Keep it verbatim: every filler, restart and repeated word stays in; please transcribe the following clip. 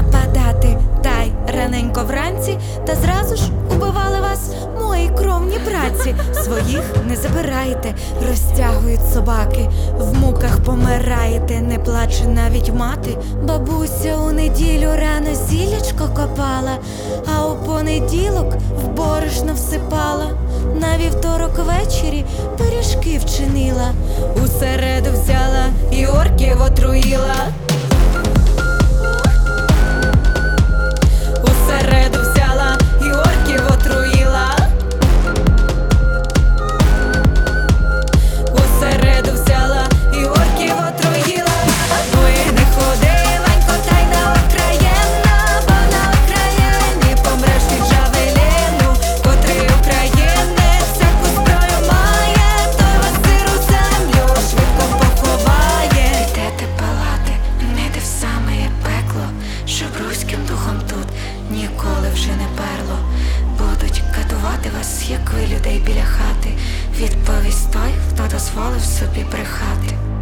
нападати, та й раненько вранці, та зразу ж убивали вас мої кровні братці. Своїх не забирайте, розтягують собаки, в муках помираєте, не плаче навіть мати. Бабуся у неділю рано зілячко копала, а у понеділок в борошно всипала. На вівторок ввечері пиріжки вчинила, у середу взяла і орків отруїла. У середу взяла і орків отруїла. У середу взяла і орків отруїла. Ой, не ходи, Ванько, та й на Україну, бо на Україні помреш від Джавеліну. Котрий українець всяку зброю має, той вас сиру землю швидко поховає. Йдете палати, не йде в саме пекло, щоб руським духом тут ніколи вже не перло. Будуть катувати вас, як ви людей біля хати. Відповість той, хто дозволив собі брехати.